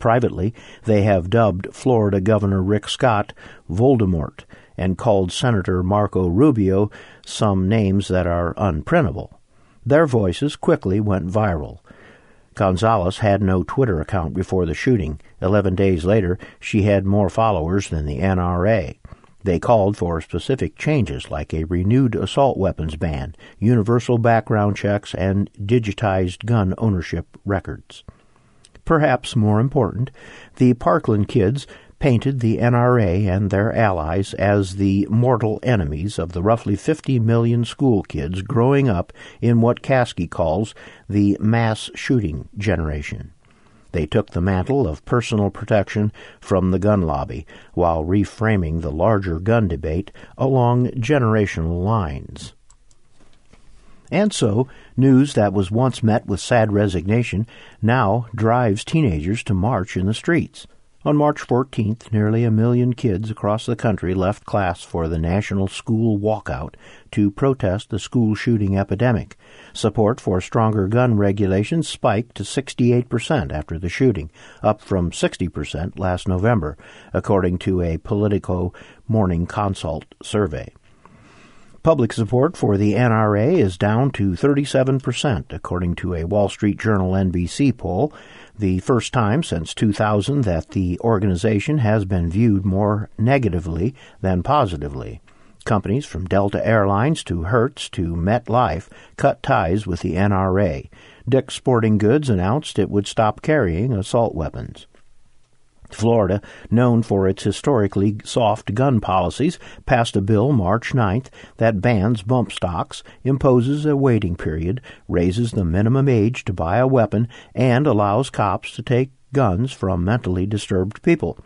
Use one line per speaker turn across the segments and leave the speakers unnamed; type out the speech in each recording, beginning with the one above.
Privately, they have dubbed Florida Governor Rick Scott Voldemort and called Senator Marco Rubio some names that are unprintable. Their voices quickly went viral. Gonzalez had no Twitter account before the shooting. 11 days later, she had more followers than the NRA. They called for specific changes like a renewed assault weapons ban, universal background checks, and digitized gun ownership records. Perhaps more important, the Parkland kids painted the NRA and their allies as the mortal enemies of the roughly 50 million school kids growing up in what Caskey calls the mass shooting generation. They took the mantle of personal protection from the gun lobby while reframing the larger gun debate along generational lines. And so, news that was once met with sad resignation now drives teenagers to march in the streets. On March 14th, nearly 1 million kids across the country left class for the National School Walkout to protest the school shooting epidemic. Support for stronger gun regulations spiked to 68% after the shooting, up from 60% last November, according to a Politico Morning Consult survey. Public support for the NRA is down to 37%, according to a Wall Street Journal NBC poll, the first time since 2000 that the organization has been viewed more negatively than positively. Companies from Delta Airlines to Hertz to MetLife cut ties with the NRA. Dick's Sporting Goods announced it would stop carrying assault weapons. Florida, known for its historically soft gun policies, passed a bill March 9th that bans bump stocks, imposes a waiting period, raises the minimum age to buy a weapon, and allows cops to take guns from mentally disturbed people.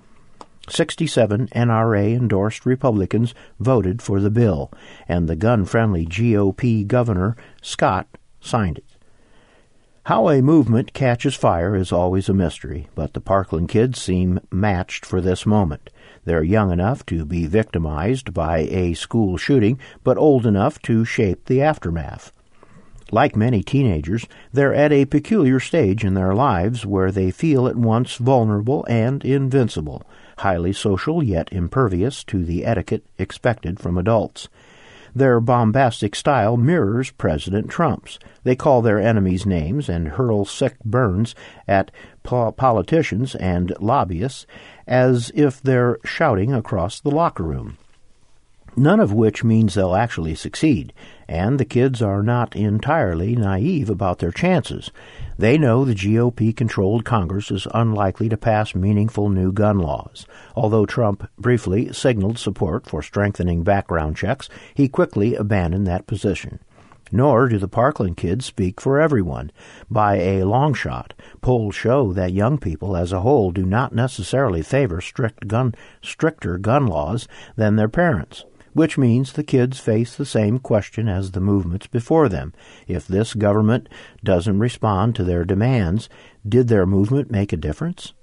67 NRA-endorsed Republicans voted for the bill, and the gun-friendly GOP Governor Scott signed it. How a movement catches fire is always a mystery, but the Parkland kids seem matched for this moment. They're young enough to be victimized by a school shooting, but old enough to shape the aftermath. Like many teenagers, they're at a peculiar stage in their lives where they feel at once vulnerable and invincible, highly social yet impervious to the etiquette expected from adults. Their bombastic style mirrors President Trump's. They call their enemies names and hurl sick burns at politicians and lobbyists as if they're shouting across the locker room. None of which means they'll actually succeed, and the kids are not entirely naive about their chances. They know the GOP-controlled Congress is unlikely to pass meaningful new gun laws. Although Trump briefly signaled support for strengthening background checks, he quickly abandoned that position. Nor do the Parkland kids speak for everyone. By a long shot, polls show that young people as a whole do not necessarily favor stricter gun laws than their parents, which means the kids face the same question as the movements before them. If this government doesn't respond to their demands, did their movement make a difference?